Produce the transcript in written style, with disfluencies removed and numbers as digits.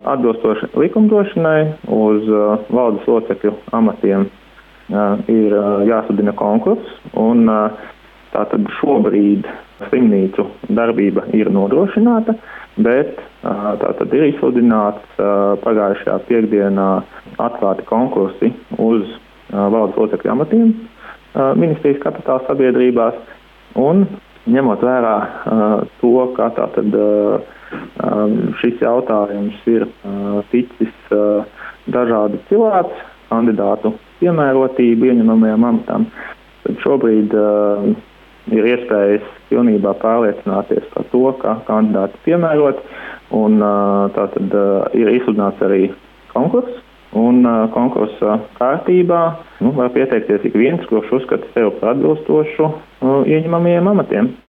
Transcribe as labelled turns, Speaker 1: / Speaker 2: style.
Speaker 1: atbilstoši likumdošanai uz valdes locekļu amatiem ir jāsludina konkurss, un tātad šobrīd slimnīcu darbība ir nodrošināta, bet tātad ir izsludināts pagājušajā piekdienā atklāti konkursi uz valdes locekļu amatiem ministrijas kapitāla sabiedrībās, un ņemot vērā to, ka tātad šis jautājums ir ticis dažādi cilāts kandidātu piemērotību ieņemamajām amatām, tad šobrīd ir iespējas pilnībā pārliecināties par to, ka kandidāti piemērot, un tātad ir izsludināts arī konkurss, un konkursa kārtībā var pieteikties ik viens, kurš uzskata sevi par atbilstošu ieņemamajiem amatiem.